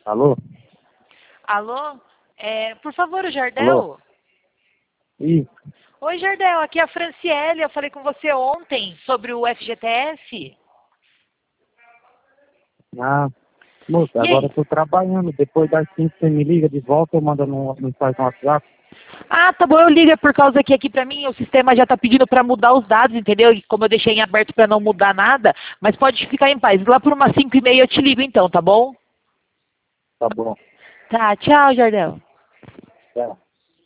Alô? Alô? Por favor, o Alô? Jardel? Ih, Oi, Jardel, aqui é a Franciele. Eu falei com você ontem sobre o FGTS. ah, moça, E agora aí? eu tô trabalhando. Depois das 5 você me liga de volta, eu mando uma mensagem no WhatsApp. Ah, tá bom, eu ligo por causa que aqui pra mim o sistema já tá pedindo pra mudar os dados, entendeu? E como eu deixei em aberto pra não mudar nada, mas pode ficar em paz. Lá por umas 5h30 eu te ligo então, tá bom? Tá bom. Tá, tchau, Jardel. Tchau.